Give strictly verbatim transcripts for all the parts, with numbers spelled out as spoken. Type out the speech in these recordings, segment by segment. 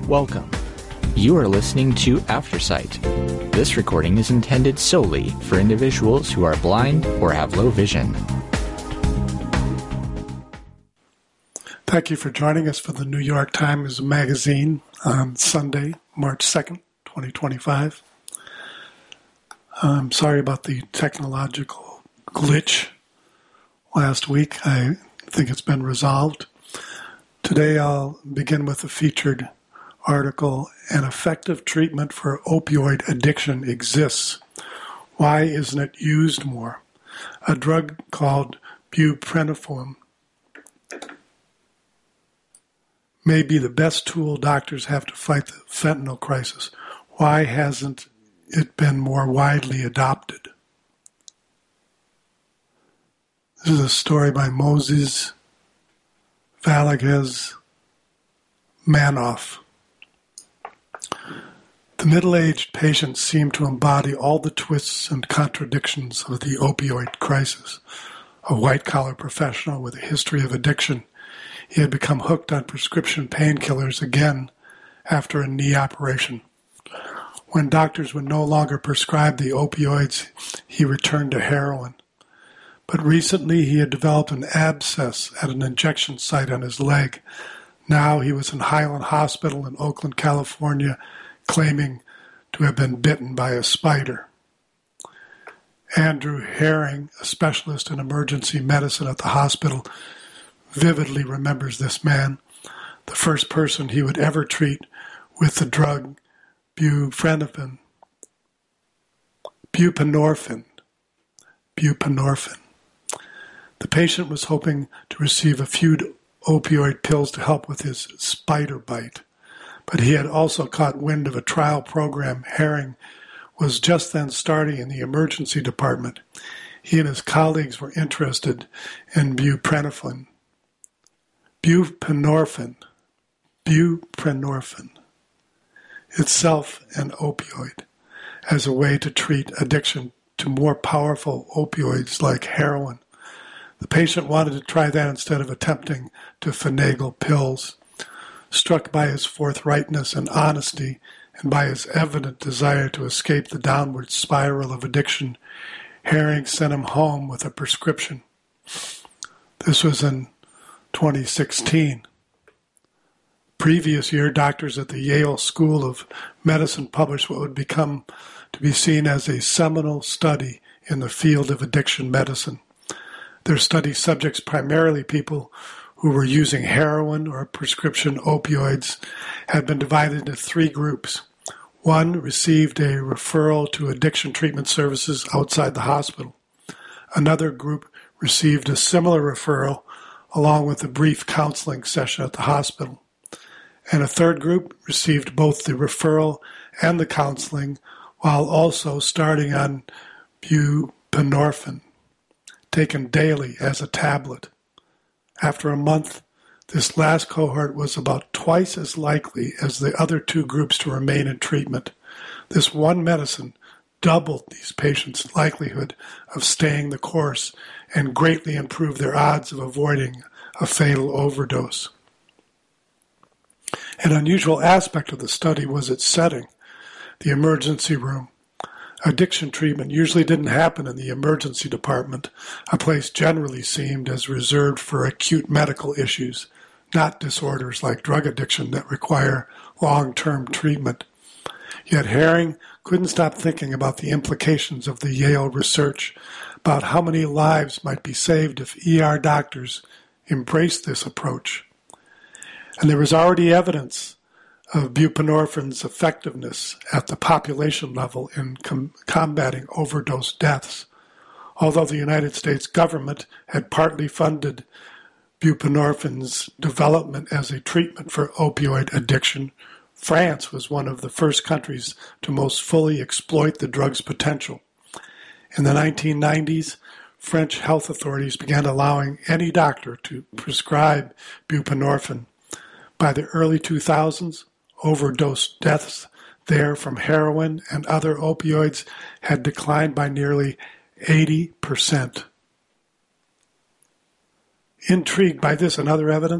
Welcome. You are listening to Aftersight. This recording is intended solely for individuals who are blind or have low vision. Thank you for joining us for the New York Times Magazine on Sunday, March second, twenty twenty-five. I'm sorry about the technological glitch last week. I think it's been resolved. Today I'll begin with a featured article, An Effective Treatment for Opioid Addiction Exists. Why isn't it used more? A drug called buprenorphine may be the best tool doctors have to fight the fentanyl crisis. Why hasn't it been more widely adopted? This is a story by Moses Valdez Manoff. The middle-aged patient seemed to embody all the twists and contradictions of the opioid crisis. A white-collar professional with a history of addiction, he had become hooked on prescription painkillers again after a knee operation. When doctors would no longer prescribe the opioids, he returned to heroin. But recently he had developed an abscess at an injection site on his leg. Now he was in Highland Hospital in Oakland, California, claiming to have been bitten by a spider. Andrew Herring, a specialist in emergency medicine at the hospital, vividly remembers this man, the first person he would ever treat with the drug buprenorphine. Buprenorphine. Buprenorphine. The patient was hoping to receive a few opioid pills to help with his spider bite, but he had also caught wind of a trial program Herring was just then starting in the emergency department. He and his colleagues were interested in buprenorphine. Buprenorphine. Buprenorphine. Itself an opioid, as a way to treat addiction to more powerful opioids like heroin. The patient wanted to try that instead of attempting to finagle pills. Struck by his forthrightness and honesty, and by his evident desire to escape the downward spiral of addiction, Herring sent him home with a prescription. This was in twenty sixteen. Previous year, doctors at the Yale School of Medicine published what would become to be seen as a seminal study in the field of addiction medicine. Their study subjects primarily people who were using heroin or prescription opioids had been divided into three groups. One received a referral to addiction treatment services outside the hospital. Another group received a similar referral along with a brief counseling session at the hospital. And a third group received both the referral and the counseling while also starting on buprenorphine, taken daily as a tablet. After a month, this last cohort was about twice as likely as the other two groups to remain in treatment. This one medicine doubled these patients' likelihood of staying the course and greatly improved their odds of avoiding a fatal overdose. An unusual aspect of the study was its setting, the emergency room. Addiction treatment usually didn't happen in the emergency department, a place generally seemed as reserved for acute medical issues, not disorders like drug addiction that require long-term treatment. Yet Herring couldn't stop thinking about the implications of the Yale research, about how many lives might be saved if E R doctors embraced this approach. And there was already evidence of buprenorphine's effectiveness at the population level in com- combating overdose deaths. Although the United States government had partly funded buprenorphine's development as a treatment for opioid addiction, France was one of the first countries to most fully exploit the drug's potential. In the nineteen nineties, French health authorities began allowing any doctor to prescribe buprenorphine. By the early two thousands, overdose deaths there from heroin and other opioids had declined by nearly eighty percent. Intrigued by this and other evidence,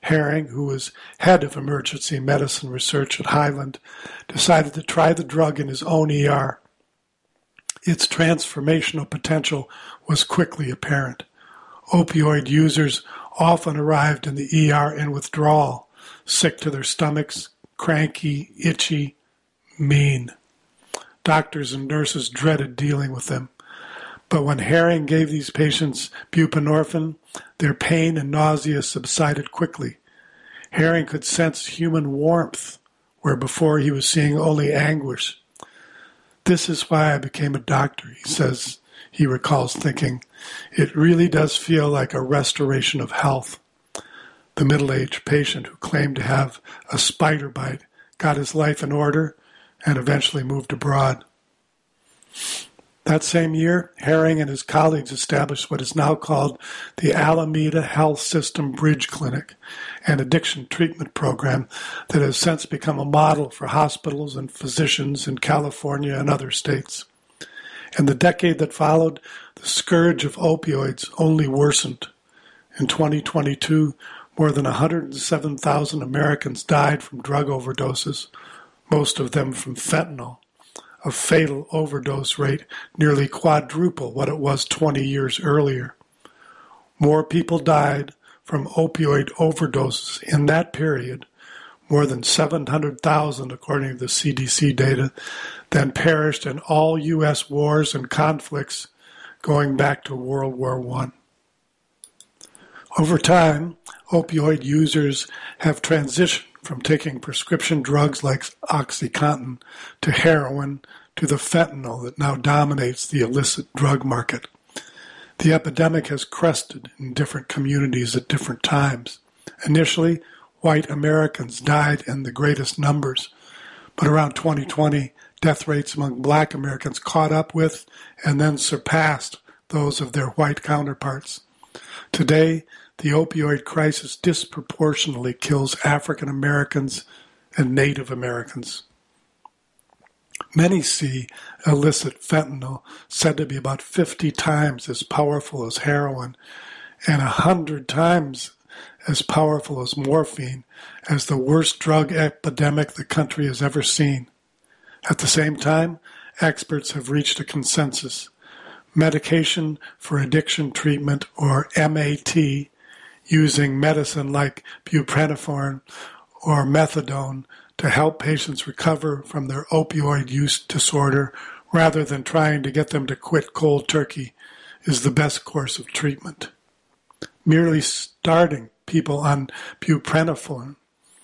Herring, who was head of emergency medicine research at Highland, decided to try the drug in his own E R. Its transformational potential was quickly apparent. Opioid users often arrived in the E R in withdrawal, sick to their stomachs, cranky, itchy, mean. Doctors and nurses dreaded dealing with them. But when Herring gave these patients buprenorphine, their pain and nausea subsided quickly. Herring could sense human warmth, where before he was seeing only anguish. This is why I became a doctor, he says. He recalls thinking, it really does feel like a restoration of health. The middle-aged patient who claimed to have a spider bite got his life in order and eventually moved abroad. That same year, Herring and his colleagues established what is now called the Alameda Health System Bridge Clinic, an addiction treatment program that has since become a model for hospitals and physicians in California and other states. In the decade that followed, the scourge of opioids only worsened. In twenty twenty-two, more than one hundred seven thousand Americans died from drug overdoses, most of them from fentanyl, a fatal overdose rate nearly quadruple what it was twenty years earlier. More people died from opioid overdoses in that period, more than seven hundred thousand according to the C D C data, than perished in all U S wars and conflicts going back to World War One. Over time, opioid users have transitioned from taking prescription drugs like OxyContin to heroin to the fentanyl that now dominates the illicit drug market. The epidemic has crested in different communities at different times. Initially, white Americans died in the greatest numbers, but around twenty twenty, death rates among black Americans caught up with and then surpassed those of their white counterparts. Today, the opioid crisis disproportionately kills African Americans and Native Americans. Many see illicit fentanyl said to be about fifty times as powerful as heroin and one hundred times as powerful as morphine as the worst drug epidemic the country has ever seen. At the same time, experts have reached a consensus. Medication for addiction treatment, or M A T, using medicine like buprenorphine or methadone to help patients recover from their opioid use disorder rather than trying to get them to quit cold turkey, is the best course of treatment. Merely starting people on buprenorphine,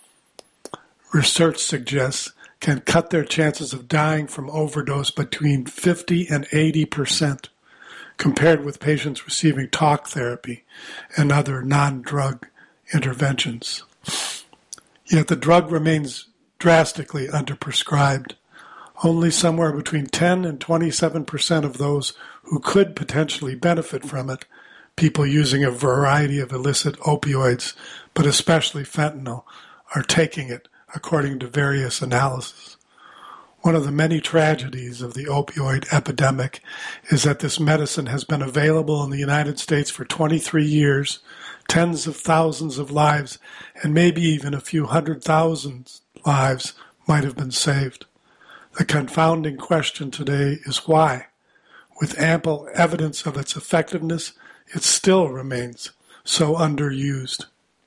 research suggests, can cut their chances of dying from overdose between fifty and eighty percent, compared with patients receiving talk therapy and other non-drug interventions. Yet the drug remains drastically underprescribed. Only somewhere between ten and twenty-seven percent of those who could potentially benefit from it, people using a variety of illicit opioids, but especially fentanyl, are taking it, according to various analyses. One of the many tragedies of the opioid epidemic is that this medicine has been available in the United States for twenty-three years, tens of thousands of lives, and maybe even a few hundred thousand lives might have been saved. The confounding question today is why. With ample evidence of its effectiveness, it still remains so underused.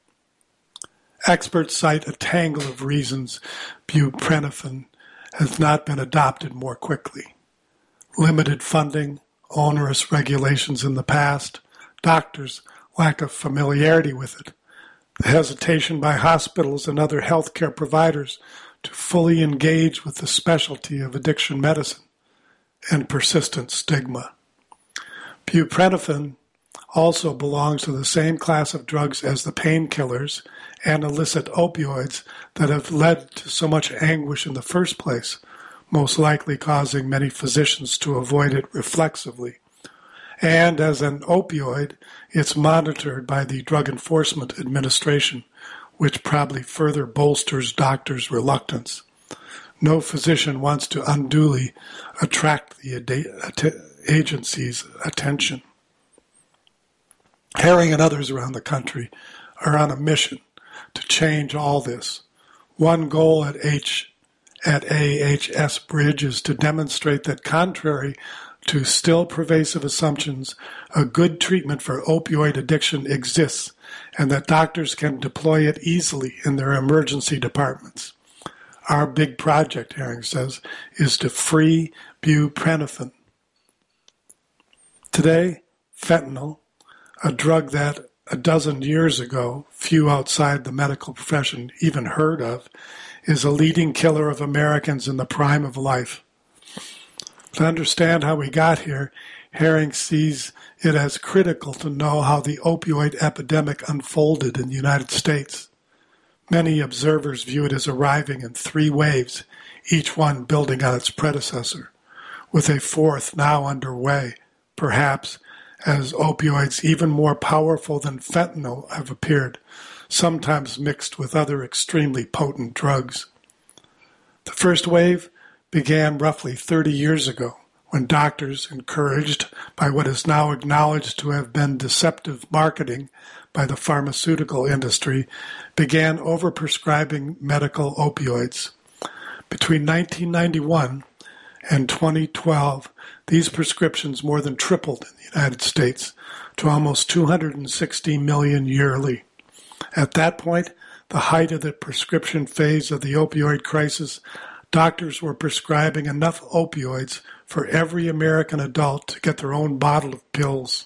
Experts cite a tangle of reasons buprenorphine has not been adopted more quickly. Limited funding, onerous regulations in the past, doctors' lack of familiarity with it, the hesitation by hospitals and other healthcare providers to fully engage with the specialty of addiction medicine, and persistent stigma. Buprenorphine also belongs to the same class of drugs as the painkillers and illicit opioids that have led to so much anguish in the first place, most likely causing many physicians to avoid it reflexively. And as an opioid, it's monitored by the Drug Enforcement Administration, which probably further bolsters doctors' reluctance. No physician wants to unduly attract the ad- agency's attention. Herring and others around the country are on a mission to change all this. One goal at H at A H S Bridge is to demonstrate that contrary to still pervasive assumptions, a good treatment for opioid addiction exists and that doctors can deploy it easily in their emergency departments. Our big project, Herring says, is to free buprenorphine. Today, fentanyl, a drug that a dozen years ago few outside the medical profession even heard of, is a leading killer of Americans in the prime of life. To understand how we got here, Herring sees it as critical to know how the opioid epidemic unfolded in the United States. Many observers view it as arriving in three waves, each one building on its predecessor, with a fourth now underway, perhaps as opioids even more powerful than fentanyl have appeared, sometimes mixed with other extremely potent drugs. The first wave began roughly thirty years ago, when doctors, encouraged by what is now acknowledged to have been deceptive marketing by the pharmaceutical industry, began overprescribing medical opioids. Between nineteen ninety-one and twenty twelve, these prescriptions more than tripled in the United States to almost two hundred sixty million yearly. At that point, the height of the prescription phase of the opioid crisis, doctors were prescribing enough opioids for every American adult to get their own bottle of pills.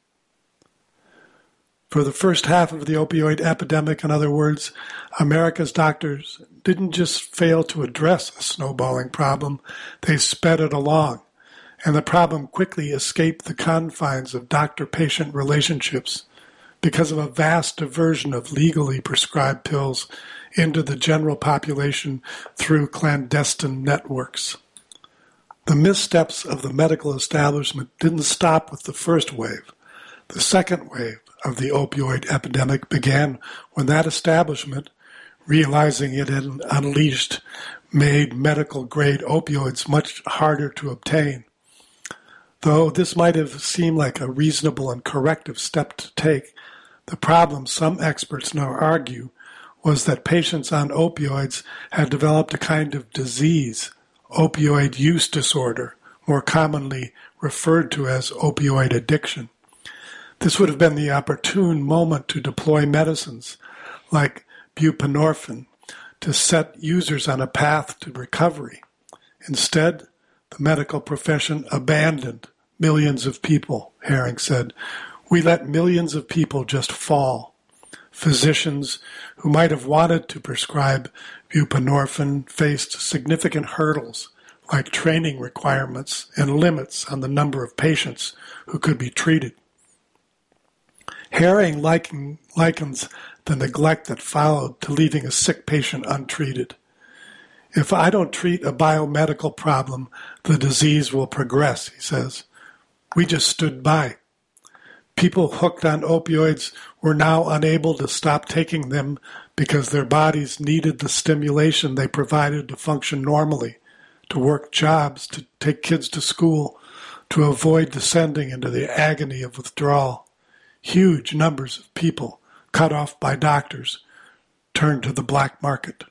For the first half of the opioid epidemic, in other words, America's doctors didn't just fail to address a snowballing problem, they sped it along, and the problem quickly escaped the confines of doctor-patient relationships because of a vast diversion of legally prescribed pills into the general population through clandestine networks. The missteps of the medical establishment didn't stop with the first wave. The second wave of the opioid epidemic began when that establishment, realizing it had unleashed, made medical-grade opioids much harder to obtain. Though this might have seemed like a reasonable and corrective step to take, the problem, some experts now argue, was that patients on opioids had developed a kind of disease, opioid use disorder, more commonly referred to as opioid addiction. This would have been the opportune moment to deploy medicines like buprenorphine to set users on a path to recovery. Instead, the medical profession abandoned millions of people, Herring said. We let millions of people just fall. Physicians who might have wanted to prescribe buprenorphine faced significant hurdles like training requirements and limits on the number of patients who could be treated. Herring liken, likens the neglect that followed to leaving a sick patient untreated. If I don't treat a biomedical problem, the disease will progress, he says. We just stood by. People hooked on opioids were now unable to stop taking them because their bodies needed the stimulation they provided to function normally, to work jobs, to take kids to school, to avoid descending into the agony of withdrawal. Huge numbers of people, cut off by doctors, turned to the black market.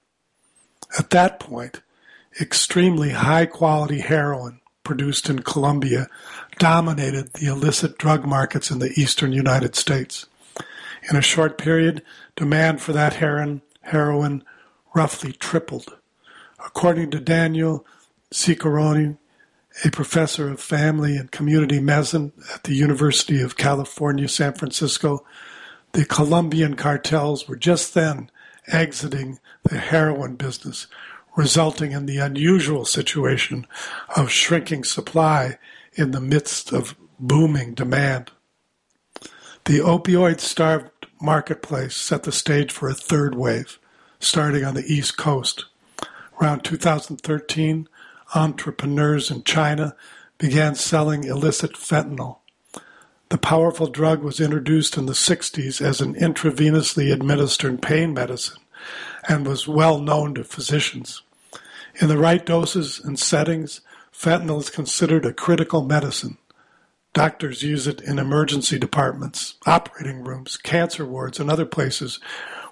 At that point, extremely high-quality heroin produced in Colombia dominated the illicit drug markets in the eastern United States. In a short period, demand for that heroin, heroin roughly tripled. According to Daniel Ciccarone, a professor of family and community medicine at the University of California, San Francisco, the Colombian cartels were just then exiting the heroin business, resulting in the unusual situation of shrinking supply in the midst of booming demand. The opioid-starved marketplace set the stage for a third wave, starting on the East Coast. Around two thousand thirteen, entrepreneurs in China began selling illicit fentanyl. The powerful drug was introduced in the sixties as an intravenously administered pain medicine and was well known to physicians. In the right doses and settings, fentanyl is considered a critical medicine. Doctors use it in emergency departments, operating rooms, cancer wards, and other places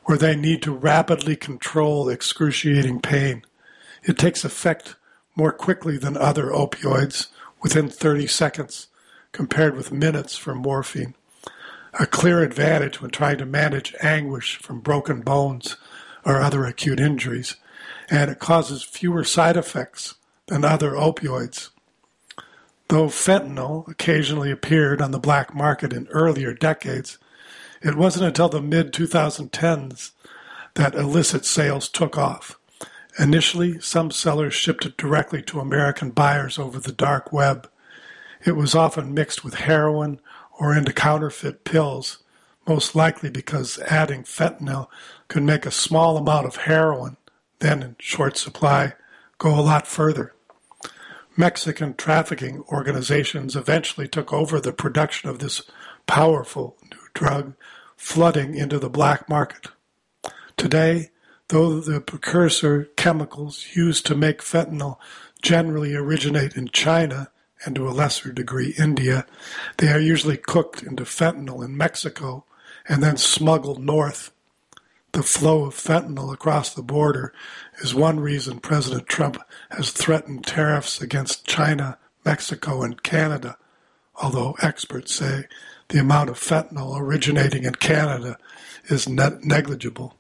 where they need to rapidly control excruciating pain. It takes effect more quickly than other opioids, within thirty seconds, compared with minutes for morphine. A clear advantage when trying to manage anguish from broken bones or other acute injuries, and it causes fewer side effects than other opioids. Though fentanyl occasionally appeared on the black market in earlier decades, it wasn't until the mid twenty tens that illicit sales took off. Initially, some sellers shipped it directly to American buyers over the dark web. It was often mixed with heroin or into counterfeit pills, most likely because adding fentanyl could make a small amount of heroin, then in short supply, go a lot further. Mexican trafficking organizations eventually took over the production of this powerful new drug, flooding into the black market. Today, though the precursor chemicals used to make fentanyl generally originate in China, and to a lesser degree India, they are usually cooked into fentanyl in Mexico and then smuggled north. The flow of fentanyl across the border is one reason President Trump has threatened tariffs against China, Mexico, and Canada, although experts say the amount of fentanyl originating in Canada is ne- negligible.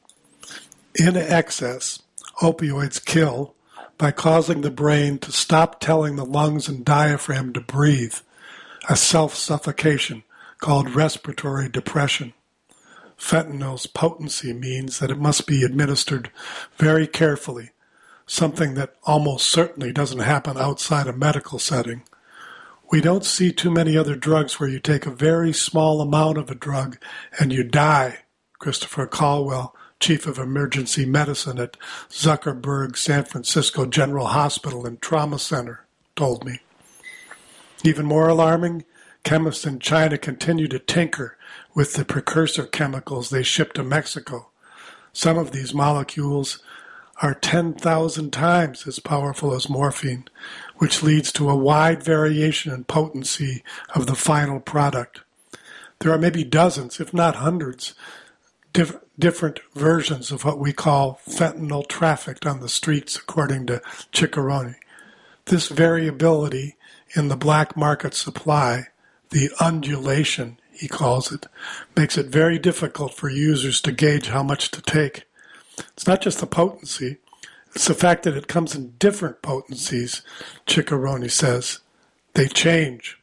In excess, opioids kill by causing the brain to stop telling the lungs and diaphragm to breathe, a self-suffocation called respiratory depression. Fentanyl's potency means that it must be administered very carefully, something that almost certainly doesn't happen outside a medical setting. We don't see too many other drugs where you take a very small amount of a drug and you die, Christopher Caldwell, Chief of Emergency Medicine at Zuckerberg San Francisco General Hospital and Trauma Center, told me. Even more alarming, chemists in China continue to tinker with the precursor chemicals they ship to Mexico. Some of these molecules are ten thousand times as powerful as morphine, which leads to a wide variation in potency of the final product. There are maybe dozens, if not hundreds, diff- different versions of what we call fentanyl trafficked on the streets, according to Ciccarone. This variability in the black market supply, the undulation, he calls it, makes it very difficult for users to gauge how much to take. It's not just the potency, it's the fact that it comes in different potencies, Ciccarone says. They change.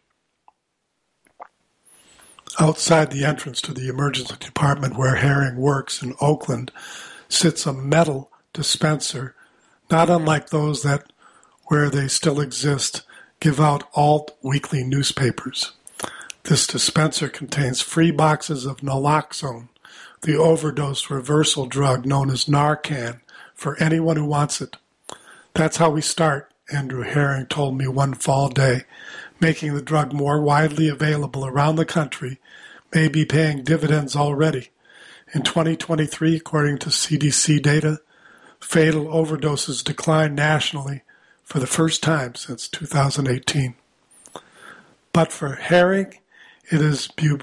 Outside the entrance to the emergency department where Herring works in Oakland sits a metal dispenser, not unlike those that, where they still exist, give out alt weekly newspapers. This dispenser contains free boxes of naloxone, the overdose reversal drug known as Narcan, for anyone who wants it. That's how we start, Andrew Herring told me one fall day. Making the drug more widely available around the country may be paying dividends already. In twenty twenty-three, according to C D C data, fatal overdoses declined nationally for the first time since two thousand eighteen. But for Herring, it is bu-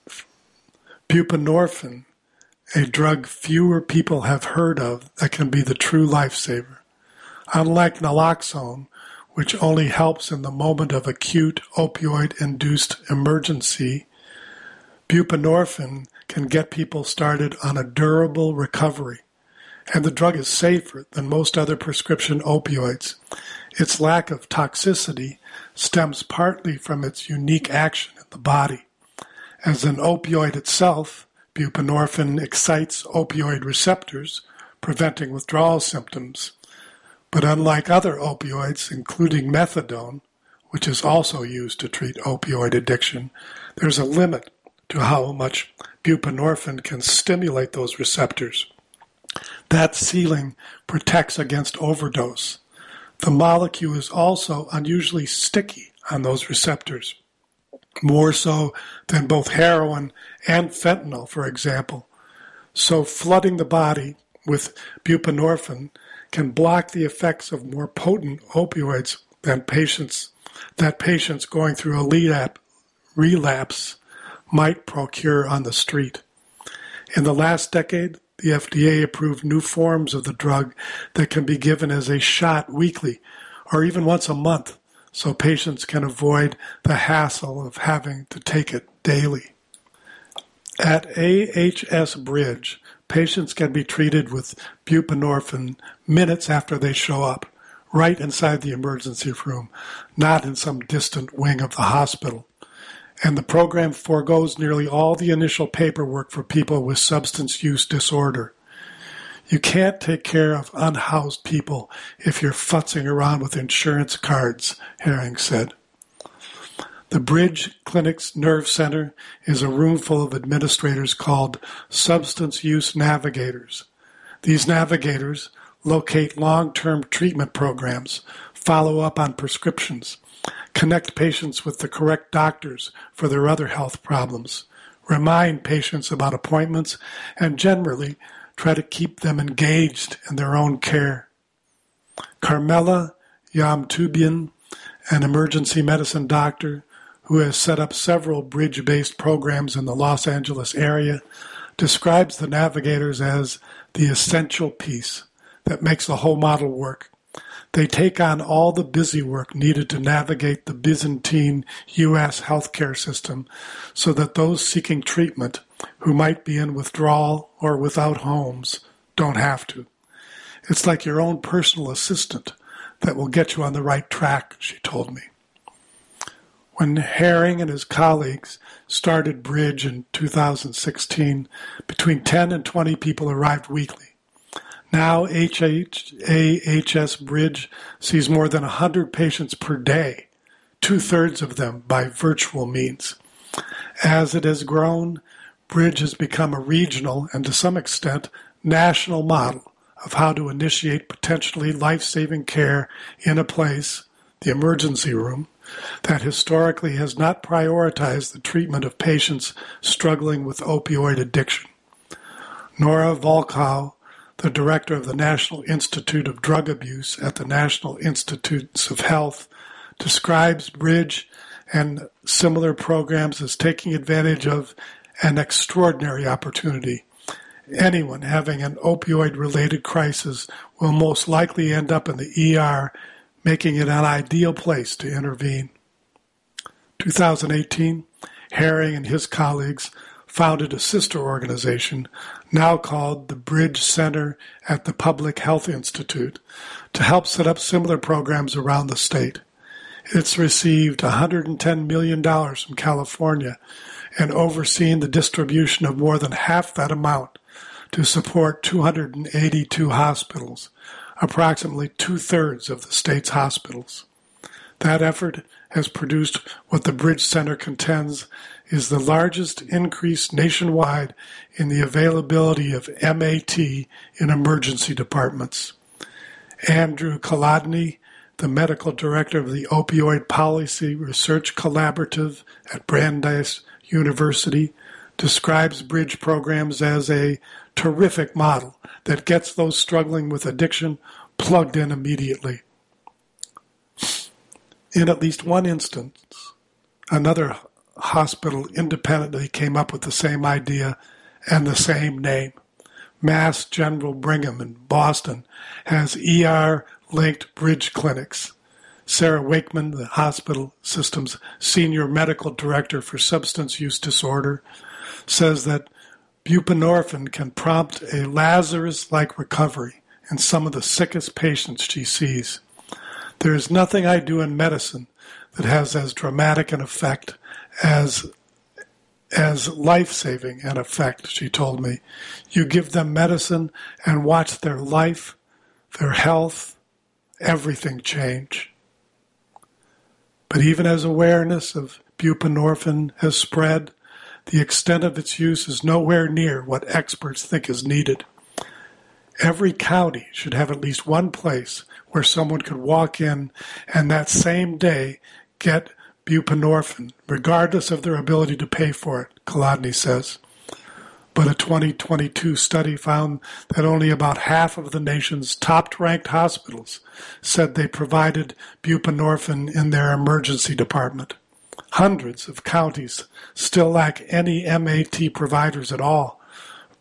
buprenorphine, a drug fewer people have heard of that can be the true lifesaver. Unlike naloxone, which only helps in the moment of acute opioid-induced emergency, buprenorphine can get people started on a durable recovery. And the drug is safer than most other prescription opioids. Its lack of toxicity stems partly from its unique action in the body. As an opioid itself, buprenorphine excites opioid receptors, preventing withdrawal symptoms. But unlike other opioids, including methadone, which is also used to treat opioid addiction, there's a limit to how much buprenorphine can stimulate those receptors. That ceiling protects against overdose. The molecule is also unusually sticky on those receptors, more so than both heroin and fentanyl, for example. So flooding the body with buprenorphine can block the effects of more potent opioids than patients that patients going through a relapse might procure on the street. In the last decade, the F D A approved new forms of the drug that can be given as a shot weekly or even once a month, so patients can avoid the hassle of having to take it daily. At A H S Bridge, patients can be treated with buprenorphine minutes after they show up, right inside the emergency room, not in some distant wing of the hospital. And the program forgoes nearly all the initial paperwork for people with substance use disorder. You can't take care of unhoused people if you're futzing around with insurance cards, Herring said. The Bridge Clinic's Nerve Center is a room full of administrators called substance use navigators. These navigators locate long-term treatment programs, follow up on prescriptions, connect patients with the correct doctors for their other health problems, remind patients about appointments, and generally try to keep them engaged in their own care. Carmela Yamtubian, an emergency medicine doctor who has set up several bridge-based programs in the Los Angeles area, describes the navigators as the essential piece that makes the whole model work. They take on all the busy work needed to navigate the Byzantine U S healthcare system so that those seeking treatment who might be in withdrawal or without homes don't have to. It's like your own personal assistant that will get you on the right track, she told me. When Herring and his colleagues started Bridge in two thousand sixteen, between ten and twenty people arrived weekly. Now A H S Bridge sees more than one hundred patients per day, two-thirds of them by virtual means. As it has grown, Bridge has become a regional and to some extent national model of how to initiate potentially life-saving care in a place, the emergency room, that historically has not prioritized the treatment of patients struggling with opioid addiction. Nora Volkow, the director of the National Institute of Drug Abuse at the National Institutes of Health, describes Bridge and similar programs as taking advantage of an extraordinary opportunity. Anyone having an opioid-related crisis will most likely end up in the E R, making it an ideal place to intervene. twenty eighteen, Herring and his colleagues founded a sister organization, now called the Bridge Center at the Public Health Institute, to help set up similar programs around the state. It's received one hundred ten million dollars from California and overseen the distribution of more than half that amount to support two hundred eighty-two hospitals, approximately two-thirds of the state's hospitals. That effort has produced what the Bridge Center contends is the largest increase nationwide in the availability of M A T in emergency departments. Andrew Kolodny, the medical director of the Opioid Policy Research Collaborative at Brandeis University, describes Bridge programs as a terrific model that gets those struggling with addiction plugged in immediately. In at least one instance, another hospital independently came up with the same idea and the same name. Mass General Brigham in Boston has E R-linked Bridge clinics. Sarah Wakeman, the hospital system's senior medical director for substance use disorder, says that buprenorphine can prompt a Lazarus-like recovery in some of the sickest patients she sees. There is nothing I do in medicine that has as dramatic an effect as as life-saving an effect, she told me. You give them medicine and watch their life, their health, everything change. But even as awareness of buprenorphine has spread, the extent of its use is nowhere near what experts think is needed. Every county should have at least one place where someone could walk in and that same day get buprenorphine, regardless of their ability to pay for it, Kolodny says. But a twenty twenty-two study found that only about half of the nation's top-ranked hospitals said they provided buprenorphine in their emergency department. Hundreds of counties still lack any M A T providers at all,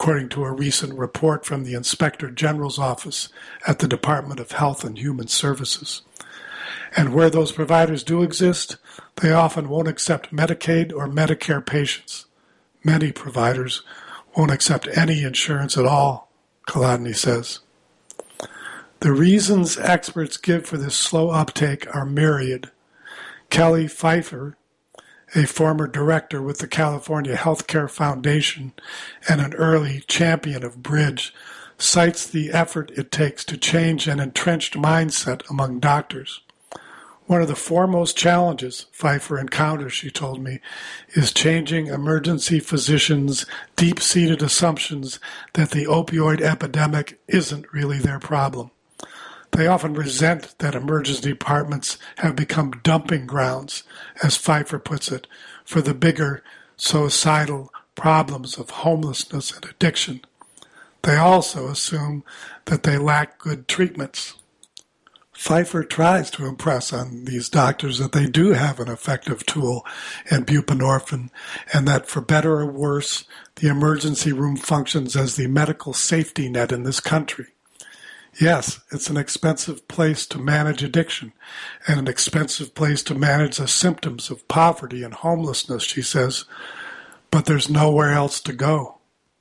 according to a recent report from the Inspector General's office at the Department of Health and Human Services. And where those providers do exist, they often won't accept Medicaid or Medicare patients. Many providers won't accept any insurance at all, Kolodny says. The reasons experts give for this slow uptake are myriad. Kelly Pfeiffer, a former director with the California Healthcare Foundation and an early champion of Bridge, cites the effort it takes to change an entrenched mindset among doctors. One of the foremost challenges Pfeiffer encounters, she told me, is changing emergency physicians' deep-seated assumptions that the opioid epidemic isn't really their problem. They often resent that emergency departments have become dumping grounds, as Pfeiffer puts it, for the bigger societal problems of homelessness and addiction. They also assume that they lack good treatments. Pfeiffer tries to impress on these doctors that they do have an effective tool in buprenorphine, and that for better or worse, the emergency room functions as the medical safety net in this country. Yes, it's an expensive place to manage addiction, and an expensive place to manage the symptoms of poverty and homelessness, she says, but there's nowhere else to go.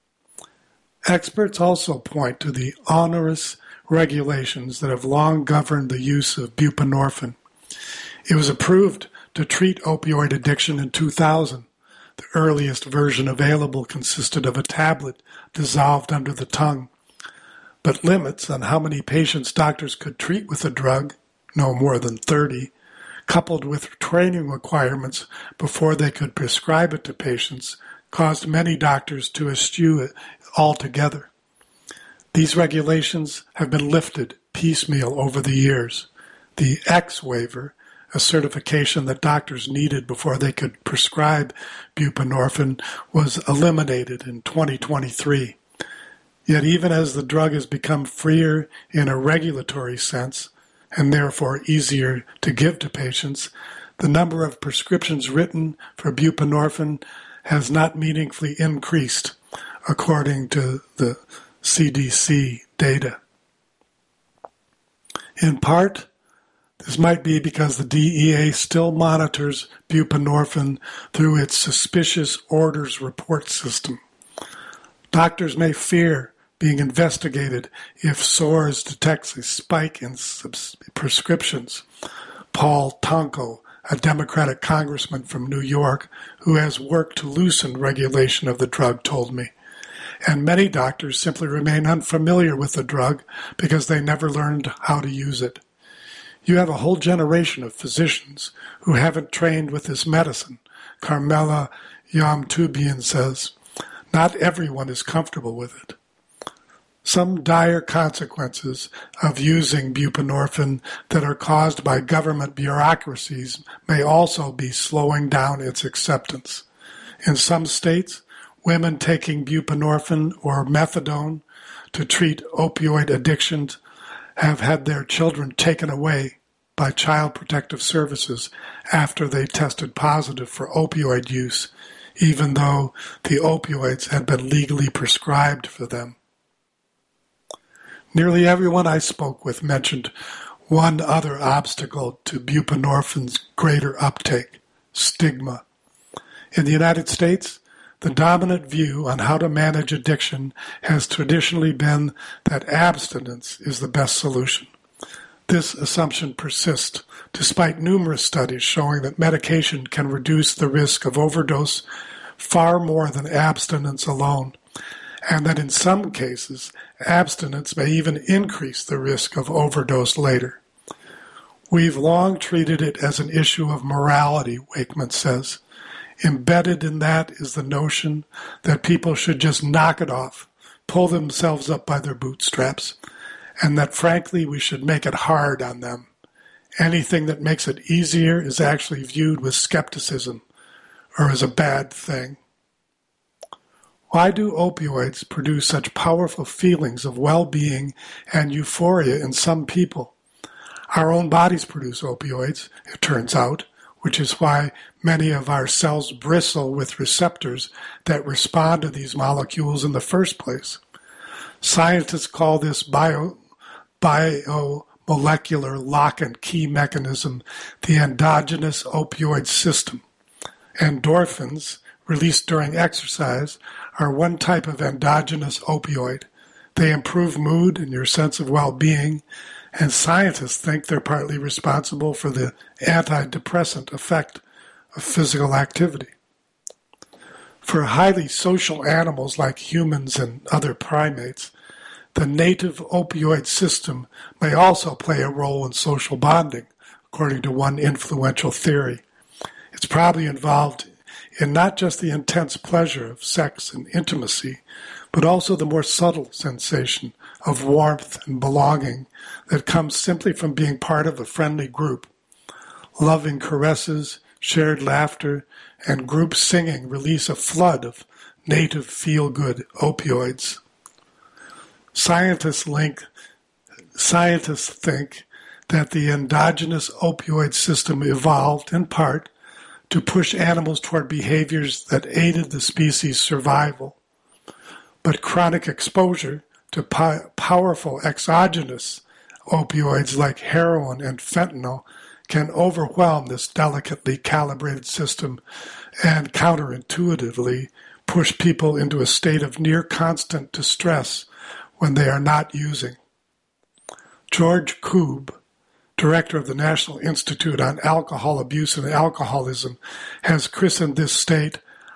Experts also point to the onerous regulations that have long governed the use of buprenorphine. It was approved to treat opioid addiction in two thousand. The earliest version available consisted of a tablet dissolved under the tongue. But limits on how many patients doctors could treat with the drug, no more than thirty, coupled with training requirements before they could prescribe it to patients, caused many doctors to eschew it altogether. These regulations have been lifted piecemeal over the years. The X waiver, a certification that doctors needed before they could prescribe buprenorphine, was eliminated in twenty twenty-three. Yet even as the drug has become freer in a regulatory sense, and therefore easier to give to patients, the number of prescriptions written for buprenorphine has not meaningfully increased, according to the C D C data. In part, this might be because the D E A still monitors buprenorphine through its suspicious orders report system. Doctors may fear being investigated if S O A R S detects a spike in subs- prescriptions. Paul Tonko, a Democratic congressman from New York who has worked to loosen regulation of the drug, told me. And many doctors simply remain unfamiliar with the drug because they never learned how to use it. You have a whole generation of physicians who haven't trained with this medicine, Carmela Yamtubian says. Not everyone is comfortable with it. Some dire consequences of using buprenorphine that are caused by government bureaucracies may also be slowing down its acceptance. In some states, women taking buprenorphine or methadone to treat opioid addictions have had their children taken away by Child Protective Services after they tested positive for opioid use, even though the opioids had been legally prescribed for them. Nearly everyone I spoke with mentioned one other obstacle to buprenorphine's greater uptake: stigma. In the United States, the dominant view on how to manage addiction has traditionally been that abstinence is the best solution. This assumption persists, despite numerous studies showing that medication can reduce the risk of overdose far more than abstinence alone, and that in some cases, abstinence may even increase the risk of overdose later. We've long treated it as an issue of morality, Wakeman says. Embedded in that is the notion that people should just knock it off, pull themselves up by their bootstraps, and that frankly we should make it hard on them. Anything that makes it easier is actually viewed with skepticism or as a bad thing. Why do opioids produce such powerful feelings of well-being and euphoria in some people? Our own bodies produce opioids, it turns out. which is why many of our cells bristle with receptors that respond to these molecules in the first place. Scientists call this bio, biomolecular lock and key mechanism the endogenous opioid system. Endorphins, released during exercise, are one type of endogenous opioid. They improve mood and your sense of well-being, and scientists think they're partly responsible for the antidepressant effect of physical activity. For highly social animals like humans and other primates, the native opioid system may also play a role in social bonding, according to one influential theory. It's probably involved in not just the intense pleasure of sex and intimacy, but also the more subtle sensation of warmth and belonging that comes simply from being part of a friendly group. Loving caresses, shared laughter, and group singing release a flood of native feel-good opioids. Scientists link, scientists think that the endogenous opioid system evolved, in part, to push animals toward behaviors that aided the species' survival. But chronic exposure to po- powerful exogenous opioids like heroin and fentanyl can overwhelm this delicately calibrated system and counterintuitively push people into a state of near constant distress when they are not using. George Koob, director of the National Institute on Alcohol Abuse and Alcoholism, has christened this state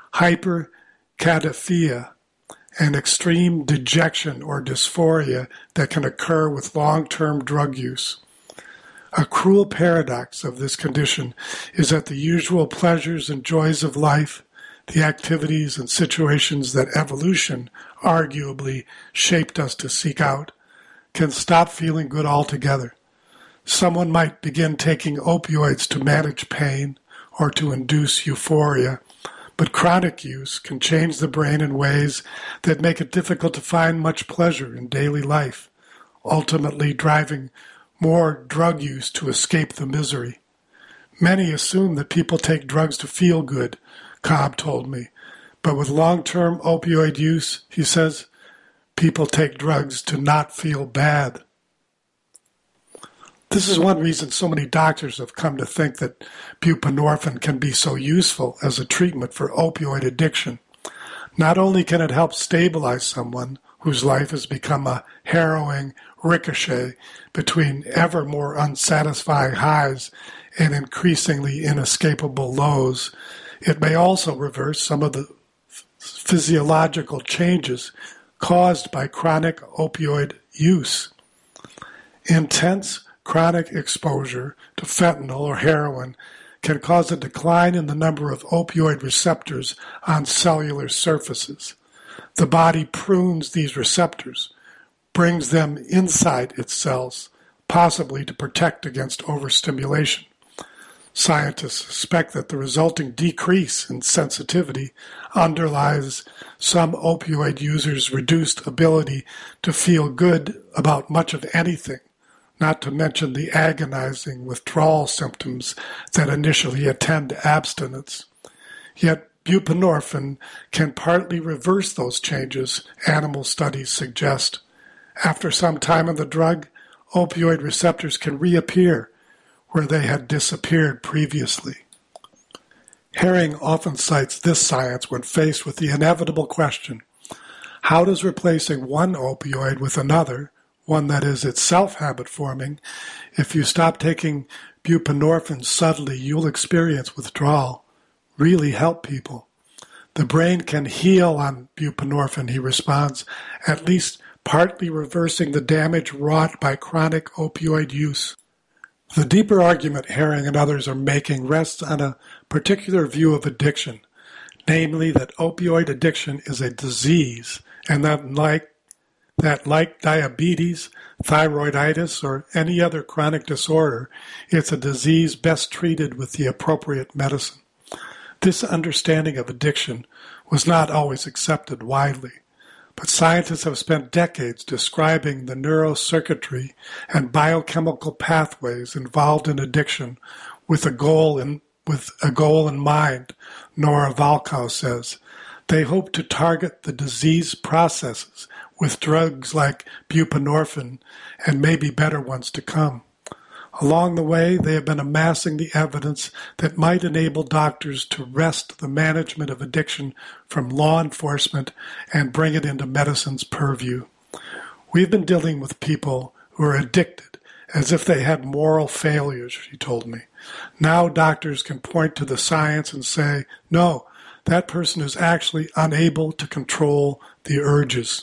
hyperkadaphia, an extreme dejection or dysphoria that can occur with long-term drug use. A cruel paradox of this condition is that the usual pleasures and joys of life, the activities and situations that evolution arguably shaped us to seek out, can stop feeling good altogether. Someone might begin taking opioids to manage pain or to induce euphoria, but chronic use can change the brain in ways that make it difficult to find much pleasure in daily life, ultimately driving more drug use to escape the misery. Many assume that people take drugs to feel good, Cobb told me, but with long-term opioid use, he says, people take drugs to not feel bad. This is one reason so many doctors have come to think that buprenorphine can be so useful as a treatment for opioid addiction. Not only can it help stabilize someone whose life has become a harrowing ricochet between ever more unsatisfying highs and increasingly inescapable lows, it may also reverse some of the physiological changes caused by chronic opioid use. Intense chronic exposure to fentanyl or heroin can cause a decline in the number of opioid receptors on cellular surfaces. The body prunes these receptors, brings them inside its cells, possibly to protect against overstimulation. Scientists suspect that the resulting decrease in sensitivity underlies some opioid users' reduced ability to feel good about much of anything, not to mention the agonizing withdrawal symptoms that initially attend abstinence. Yet buprenorphine can partly reverse those changes, animal studies suggest. After some time on the drug, opioid receptors can reappear where they had disappeared previously. Herring often cites this science when faced with the inevitable question, how does replacing one opioid with another, one that is itself habit-forming, if you stop taking buprenorphine subtly, you'll experience withdrawal, really help people? The brain can heal on buprenorphine, he responds, at least partly reversing the damage wrought by chronic opioid use. The deeper argument Herring and others are making rests on a particular view of addiction, namely that opioid addiction is a disease, and that like, that like diabetes, thyroiditis, or any other chronic disorder, it's a disease best treated with the appropriate medicine. This understanding of addiction was not always accepted widely, but scientists have spent decades describing the neurocircuitry and biochemical pathways involved in addiction with a goal in with a goal in mind, Nora Volkow says. They hope to target the disease processes with drugs like buprenorphine and maybe better ones to come. Along the way, they have been amassing the evidence that might enable doctors to wrest the management of addiction from law enforcement and bring it into medicine's purview. We've been dealing with people who are addicted as if they had moral failures, she told me. Now doctors can point to the science and say, no, that person is actually unable to control the urges.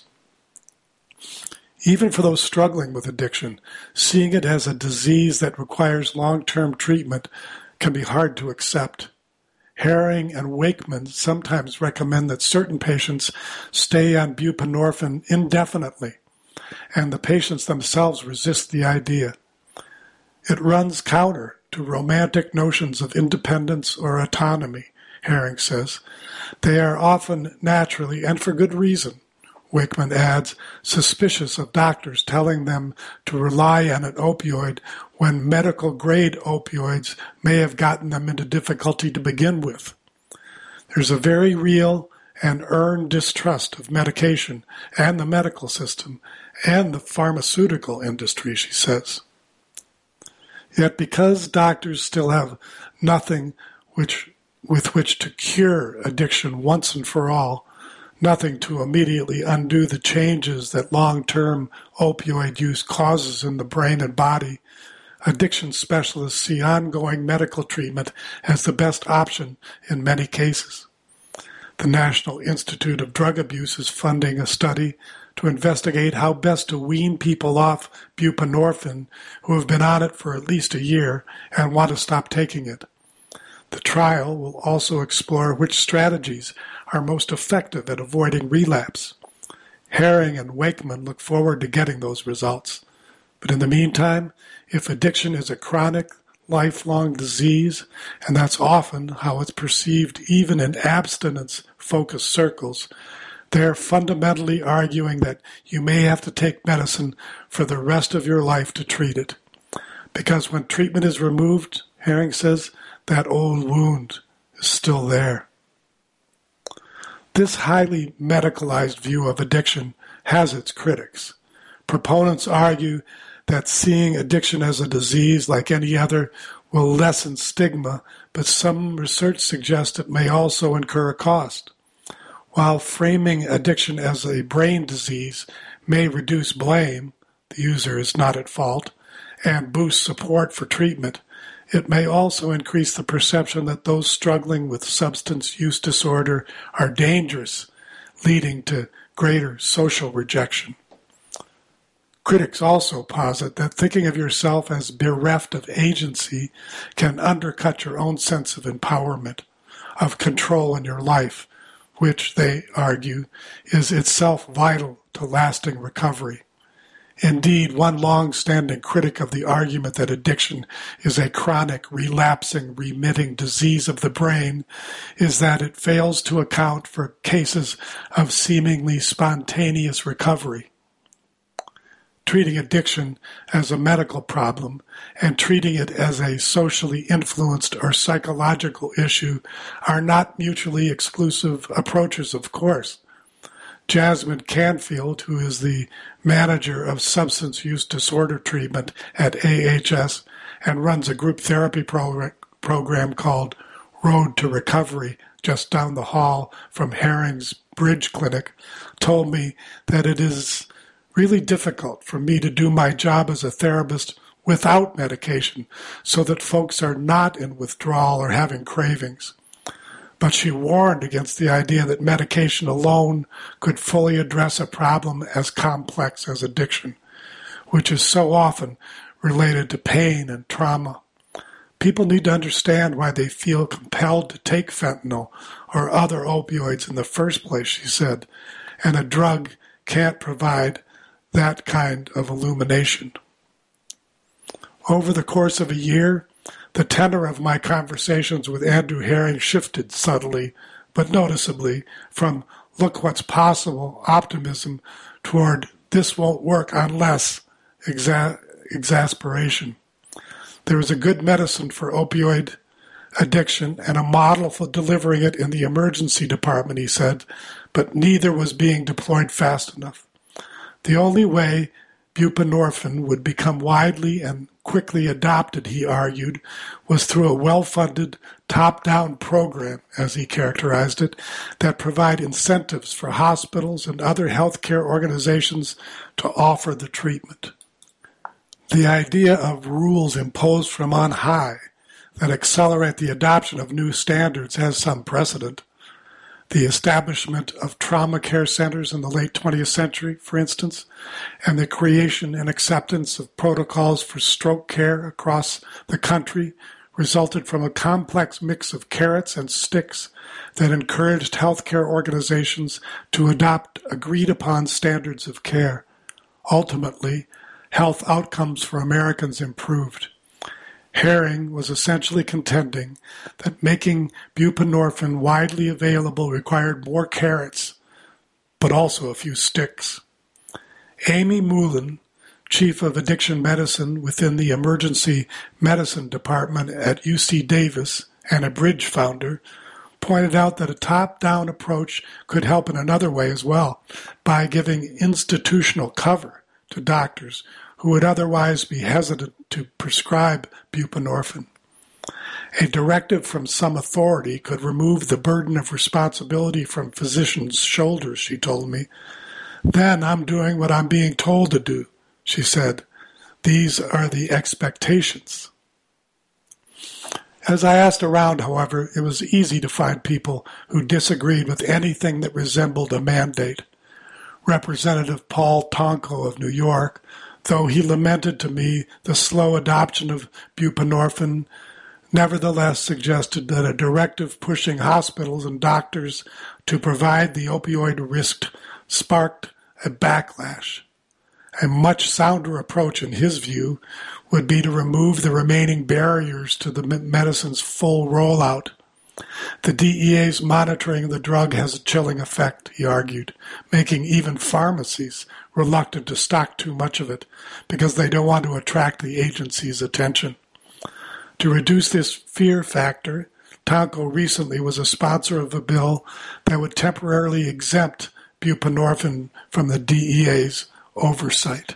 Even for those struggling with addiction, seeing it as a disease that requires long-term treatment can be hard to accept. Herring and Wakeman sometimes recommend that certain patients stay on buprenorphine indefinitely, and the patients themselves resist the idea. It runs counter to romantic notions of independence or autonomy, Herring says. They are often naturally, and for good reason, Wakeman adds, suspicious of doctors telling them to rely on an opioid when medical-grade opioids may have gotten them into difficulty to begin with. There's a very real and earned distrust of medication and the medical system and the pharmaceutical industry, she says. Yet because doctors still have nothing which, with which to cure addiction once and for all, nothing to immediately undo the changes that long-term opioid use causes in the brain and body, addiction specialists see ongoing medical treatment as the best option in many cases. The National Institute of Drug Abuse is funding a study to investigate how best to wean people off buprenorphine who have been on it for at least a year and want to stop taking it. The trial will also explore which strategies are most effective at avoiding relapse. Herring and Wakeman look forward to getting those results. But in the meantime, if addiction is a chronic, lifelong disease, and that's often how it's perceived even in abstinence-focused circles, they're fundamentally arguing that you may have to take medicine for the rest of your life to treat it. Because when treatment is removed, Herring says, that old wound is still there. This highly medicalized view of addiction has its critics. Proponents argue that seeing addiction as a disease like any other will lessen stigma, but some research suggests it may also incur a cost. While framing addiction as a brain disease may reduce blame, the user is not at fault, and boost support for treatment, it may also increase the perception that those struggling with substance use disorder are dangerous, leading to greater social rejection. Critics also posit that thinking of yourself as bereft of agency can undercut your own sense of empowerment, of control in your life, which, they argue, is itself vital to lasting recovery. Indeed, one long-standing critic of the argument that addiction is a chronic, relapsing, remitting disease of the brain is that it fails to account for cases of seemingly spontaneous recovery. Treating addiction as a medical problem and treating it as a socially influenced or psychological issue are not mutually exclusive approaches, of course. Jasmine Canfield, who is the manager of substance use disorder treatment at A H S and runs a group therapy pro- program called Road to Recovery just down the hall from Herring's Bridge Clinic, told me that it is really difficult for me to do my job as a therapist without medication so that folks are not in withdrawal or having cravings. But she warned against the idea that medication alone could fully address a problem as complex as addiction, which is so often related to pain and trauma. People need to understand why they feel compelled to take fentanyl or other opioids in the first place, she said, and a drug can't provide that kind of illumination. Over the course of a year, the tenor of my conversations with Andrew Herring shifted subtly, but noticeably, from look what's possible optimism toward this won't work unless exa- exasperation. There is a good medicine for opioid addiction and a model for delivering it in the emergency department, he said, but neither was being deployed fast enough. The only way buprenorphine would become widely and quickly adopted, he argued, was through a well-funded, top-down program, as he characterized it, that provide incentives for hospitals and other healthcare organizations to offer the treatment. The idea of rules imposed from on high that accelerate the adoption of new standards has some precedent. The establishment of trauma care centers in the late twentieth century, for instance, and the creation and acceptance of protocols for stroke care across the country resulted from a complex mix of carrots and sticks that encouraged healthcare organizations to adopt agreed-upon standards of care. Ultimately, health outcomes for Americans improved. Herring was essentially contending that making buprenorphine widely available required more carrots, but also a few sticks. Amy Moulin, chief of addiction medicine within the emergency medicine department at U C Davis and a Bridge founder, pointed out that a top-down approach could help in another way as well, by giving institutional cover to doctors who would otherwise be hesitant to prescribe buprenorphine. A directive from some authority could remove the burden of responsibility from physicians' shoulders, she told me. Then I'm doing what I'm being told to do, she said. These are the expectations. As I asked around, however, it was easy to find people who disagreed with anything that resembled a mandate. Representative Paul Tonko of New York, though he lamented to me the slow adoption of buprenorphine, nevertheless suggested that a directive pushing hospitals and doctors to provide the opioid risk sparked a backlash. A much sounder approach, in his view, would be to remove the remaining barriers to the medicine's full rollout. The D E A's monitoring of the drug has a chilling effect, he argued, making even pharmacies reluctant to stock too much of it because they don't want to attract the agency's attention. To reduce this fear factor, Tonko recently was a sponsor of a bill that would temporarily exempt buprenorphine from the D E A's oversight.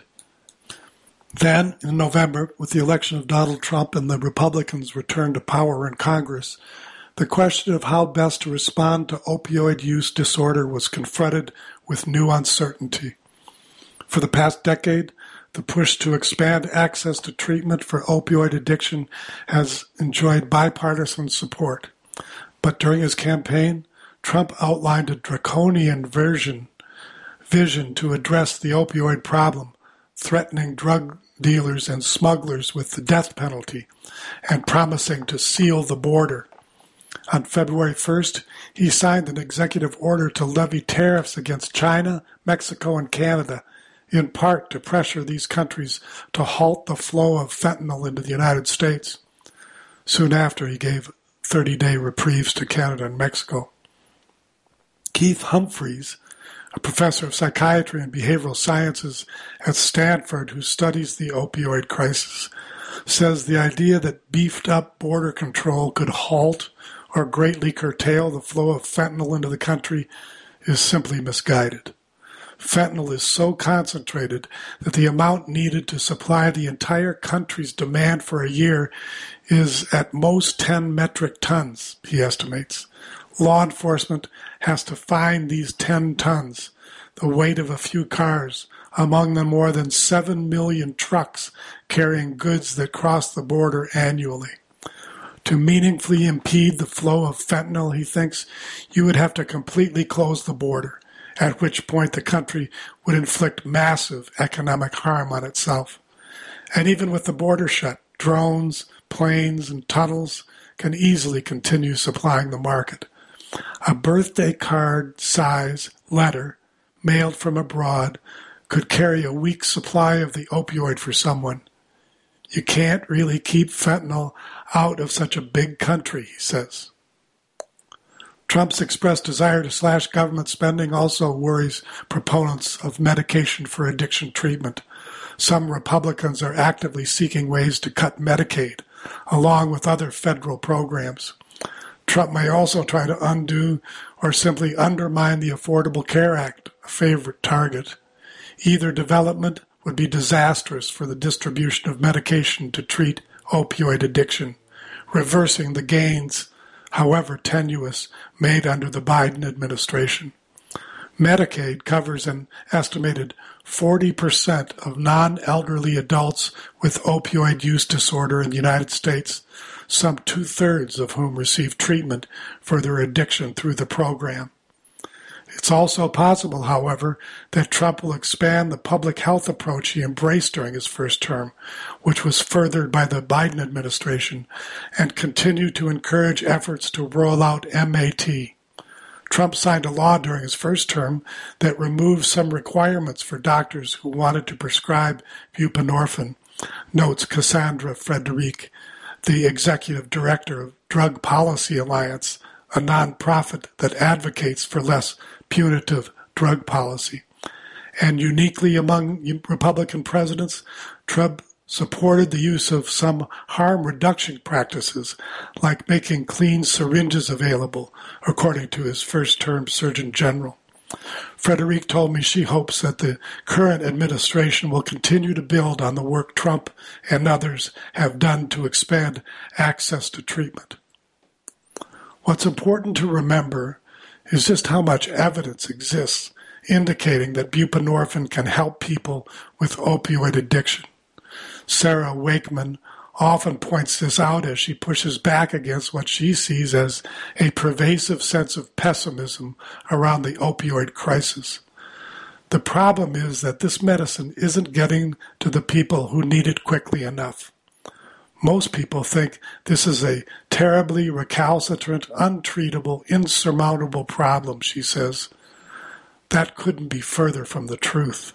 Then, in November, with the election of Donald Trump and the Republicans' return to power in Congress, the question of how best to respond to opioid use disorder was confronted with new uncertainty. For the past decade, the push to expand access to treatment for opioid addiction has enjoyed bipartisan support. But during his campaign, Trump outlined a draconian version, vision to address the opioid problem, threatening drug dealers and smugglers with the death penalty, and promising to seal the border. On February first, he signed an executive order to levy tariffs against China, Mexico, and Canada, in part to pressure these countries to halt the flow of fentanyl into the United States. Soon after, he gave thirty-day reprieves to Canada and Mexico. Keith Humphreys, a professor of psychiatry and behavioral sciences at Stanford who studies the opioid crisis, says the idea that beefed-up border control could halt or greatly curtail the flow of fentanyl into the country is simply misguided. Fentanyl is so concentrated that the amount needed to supply the entire country's demand for a year is at most ten metric tons, he estimates. Law enforcement has to find these ten tons, the weight of a few cars, among the more than seven million trucks carrying goods that cross the border annually. To meaningfully impede the flow of fentanyl, he thinks, you would have to completely close the border, at which point the country would inflict massive economic harm on itself. And even with the border shut, drones, planes, and tunnels can easily continue supplying the market. A birthday card size letter mailed from abroad could carry a week's supply of the opioid for someone. You can't really keep fentanyl out of such a big country, he says. Trump's expressed desire to slash government spending also worries proponents of medication for addiction treatment. Some Republicans are actively seeking ways to cut Medicaid, along with other federal programs. Trump may also try to undo or simply undermine the Affordable Care Act, a favorite target. Either development would be disastrous for the distribution of medication to treat opioid addiction, reversing the gains, however tenuous, made under the Biden administration. Medicaid covers an estimated forty percent of non-elderly adults with opioid use disorder in the United States, some two-thirds of whom receive treatment for their addiction through the program. It's also possible, however, that Trump will expand the public health approach he embraced during his first term, which was furthered by the Biden administration, and continue to encourage efforts to roll out M A T. Trump signed a law during his first term that removed some requirements for doctors who wanted to prescribe buprenorphine, notes Cassandra Frederick, the executive director of Drug Policy Alliance, a nonprofit that advocates for less punitive drug policy. And uniquely among Republican presidents, Trump supported the use of some harm reduction practices, like making clean syringes available, according to his first-term Surgeon General. Frederick told me she hopes that the current administration will continue to build on the work Trump and others have done to expand access to treatment. What's important to remember is just how much evidence exists indicating that buprenorphine can help people with opioid addiction. Sarah Wakeman often points this out as she pushes back against what she sees as a pervasive sense of pessimism around the opioid crisis. The problem is that this medicine isn't getting to the people who need it quickly enough. Most people think this is a terribly recalcitrant, untreatable, insurmountable problem, she says. That couldn't be further from the truth.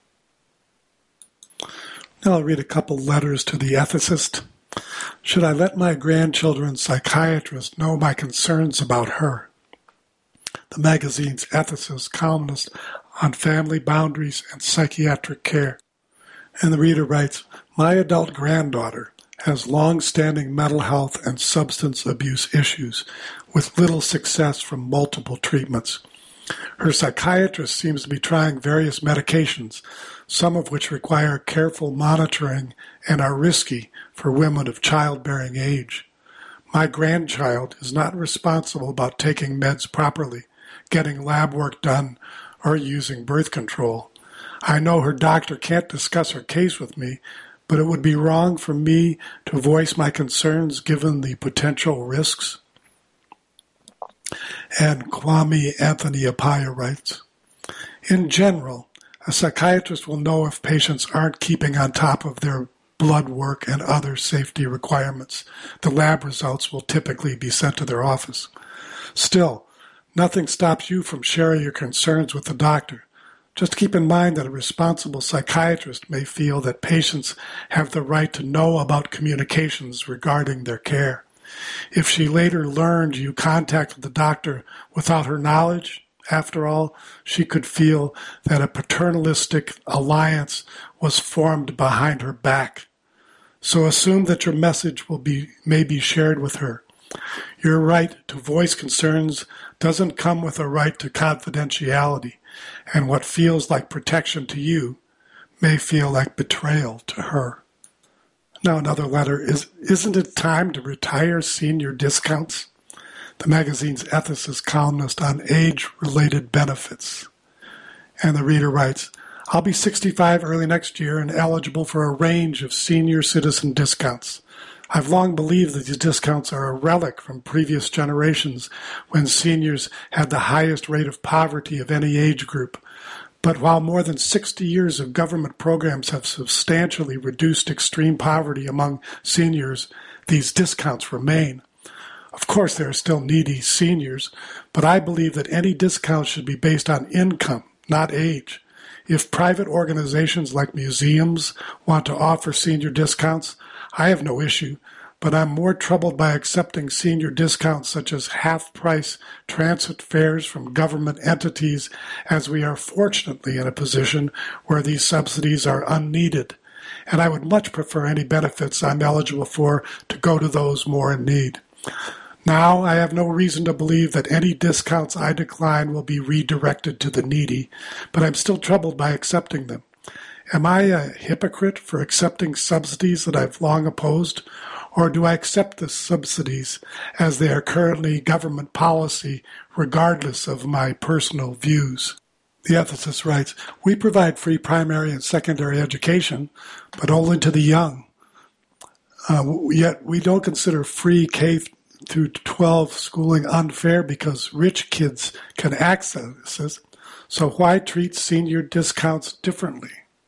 Now I'll read a couple letters to the ethicist. Should I let my grandchildren's psychiatrist know my concerns about her? The magazine's ethicist, columnist on family boundaries and psychiatric care. And the reader writes, my adult granddaughter has long-standing mental health and substance abuse issues with little success from multiple treatments. Her psychiatrist seems to be trying various medications, some of which require careful monitoring and are risky for women of childbearing age. My grandchild is not responsible about taking meds properly, getting lab work done, or using birth control. I know her doctor can't discuss her case with me, but it would be wrong for me to voice my concerns given the potential risks. And Kwame Anthony Appiah writes, in general, a psychiatrist will know if patients aren't keeping on top of their blood work and other safety requirements. The lab results will typically be sent to their office. Still, nothing stops you from sharing your concerns with the doctor. Just keep in mind that a responsible psychiatrist may feel that patients have the right to know about communications regarding their care. If she later learned you contacted the doctor without her knowledge, after all, she could feel that a paternalistic alliance was formed behind her back. So assume that your message will be may be shared with her. Your right to voice concerns doesn't come with a right to confidentiality, and what feels like protection to you may feel like betrayal to her. Now another letter is, isn't it time to retire senior discounts? The magazine's ethicist columnist on age-related benefits. And the reader writes, I'll be sixty-five early next year and eligible for a range of senior citizen discounts. I've long believed that these discounts are a relic from previous generations when seniors had the highest rate of poverty of any age group. But while more than sixty years of government programs have substantially reduced extreme poverty among seniors, these discounts remain. Of course, there are still needy seniors, but I believe that any discount should be based on income, not age. If private organizations like museums want to offer senior discounts, I have no issue, but I'm more troubled by accepting senior discounts such as half-price transit fares from government entities, as we are fortunately in a position where these subsidies are unneeded, and I would much prefer any benefits I'm eligible for to go to those more in need. Now, I have no reason to believe that any discounts I decline will be redirected to the needy, but I'm still troubled by accepting them. Am I a hypocrite for accepting subsidies that I've long opposed, or do I accept the subsidies as they are currently government policy, regardless of my personal views? The ethicist writes, we provide free primary and secondary education, but only to the young. Uh, yet we don't consider free K through twelve schooling unfair because rich kids can access it. So why treat senior discounts differently?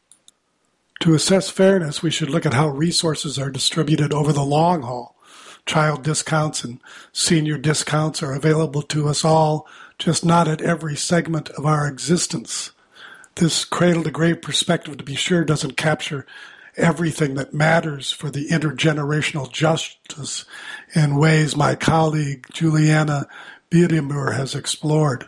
To assess fairness, we should look at how resources are distributed over the long haul. Child discounts and senior discounts are available to us all, just not at every segment of our existence. This cradle-to-grave perspective, to be sure, doesn't capture everything that matters for the intergenerational justice in ways my colleague Juliana Biedermüller has explored.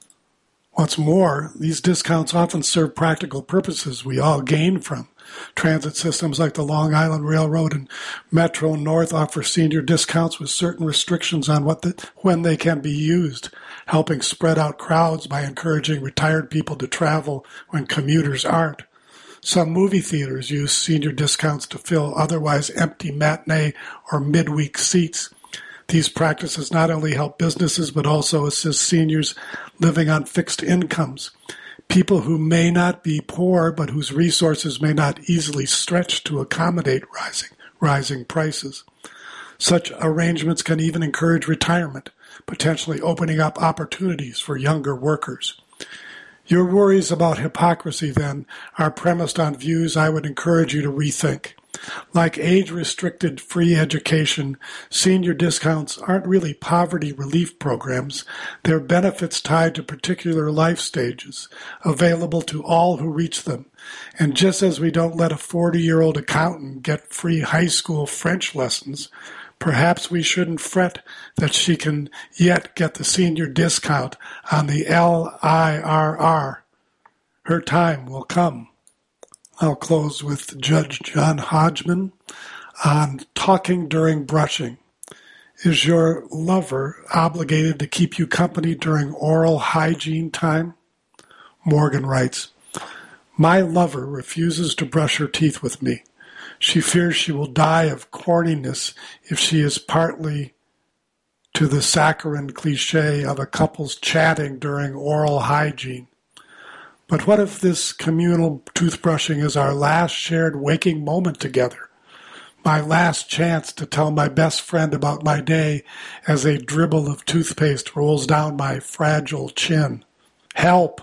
What's more, these discounts often serve practical purposes we all gain from. Transit systems like the Long Island Railroad and Metro North offer senior discounts with certain restrictions on what the, when they can be used, helping spread out crowds by encouraging retired people to travel when commuters aren't. Some movie theaters use senior discounts to fill otherwise empty matinee or midweek seats. These practices not only help businesses but also assist seniors living on fixed incomes, people who may not be poor but whose resources may not easily stretch to accommodate rising, rising prices. Such arrangements can even encourage retirement, potentially opening up opportunities for younger workers. Your worries about hypocrisy, then, are premised on views I would encourage you to rethink. Like age-restricted free education, senior discounts aren't really poverty relief programs. They're benefits tied to particular life stages, available to all who reach them. And just as we don't let a forty-year-old accountant get free high school French lessons, perhaps we shouldn't fret that she can yet get the senior discount on the L I R R. Her time will come. I'll close with Judge John Hodgman on talking during brushing. Is your lover obligated to keep you company during oral hygiene time? Morgan writes, my lover refuses to brush her teeth with me. She fears she will die of corniness if she is partly to the saccharine cliche of a couple's chatting during oral hygiene. But what if this communal toothbrushing is our last shared waking moment together? My last chance to tell my best friend about my day as a dribble of toothpaste rolls down my fragile chin. Help!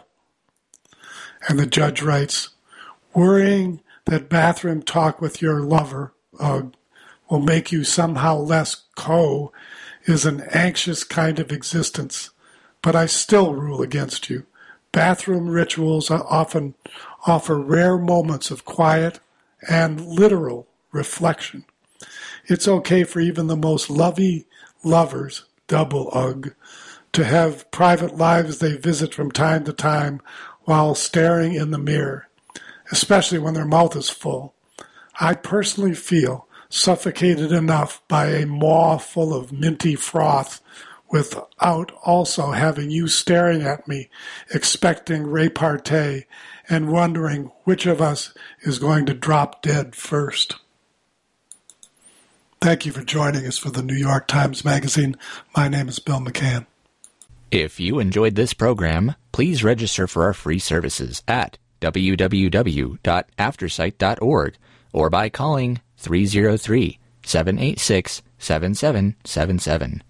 And the judge writes, worrying that bathroom talk with your lover uh, will make you somehow less co is an anxious kind of existence, but I still rule against you. Bathroom rituals often offer rare moments of quiet and literal reflection. It's okay for even the most lovey lovers, double ugh, to have private lives they visit from time to time while staring in the mirror, especially when their mouth is full. I personally feel suffocated enough by a maw full of minty froth without also having you staring at me, expecting repartee, and wondering which of us is going to drop dead first. Thank you for joining us for the New York Times Magazine. My name is Bill McCann. If you enjoyed this program, please register for our free services at w w w dot aftersight dot org or by calling three oh three, seven eight six, seven seven seven seven.